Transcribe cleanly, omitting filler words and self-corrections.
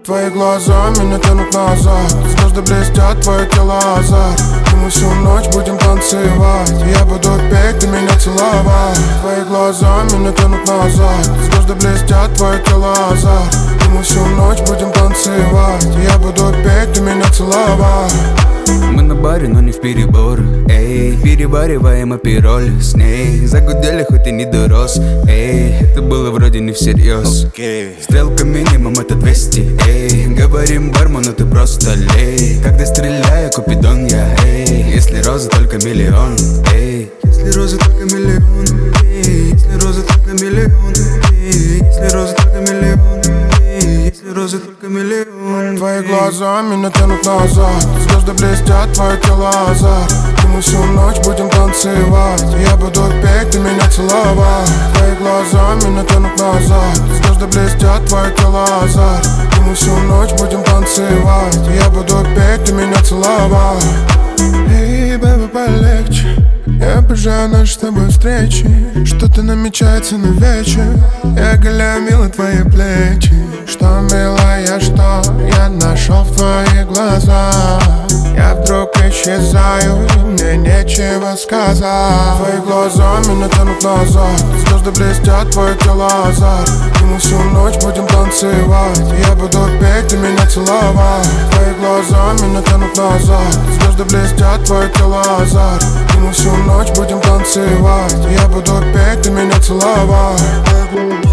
Твои глаза меня тянут назад, звезды блестят, твое тело азарт. И мы всю ночь будем танцевать, я буду петь, ты меня целовать. Твои глаза меня тянут назад, звезды блестят, твое тело азарт. И мы всю ночь будем танцевать, я буду петь, ты меня целовать. Мы на баре, но не в перебор, эй. Перебариваем апироль с ней. Загудели, хоть и не дорос, эй. Это было вроде не всерьез, Стрелка минимум это 200, эй. Говорим бармену, ты просто лей. Когда стреляю, купидон я, эй. Если розы только миллион, эй. Если розы только миллион, эй. Если розы только миллион, эй. Если розы только миллион, эй. Если розы только миллион. Твои глаза меня тянут назад, звезды блестят, твое тело азарт. И мы всю ночь будем танцевать, я буду петь, ты меня целовать. Твои глаза меня тянут назад, звезды блестят, твое тело азарт. И мы всю ночь будем танцевать, я буду петь, ты меня целовать. Эй, бэби, полегче, я обожаю наши с тобой встречи. Что-то намечается на вечер, я оголяю, мило, твои плечи. Что, милая, что я нашел в твоих глазах? Я вдруг исчезаю, и мне нечего сказать. Твои глаза меня тянут назад, звезды блестят, твое тело азарт. И мы всю ночь будем танцевать, я буду петь, ты меня целовать. Твои глаза меня тянут назад, звезды блестят, твое тело азарт. И мы всю ночь будем танцевать, я буду петь, ты меня целовать.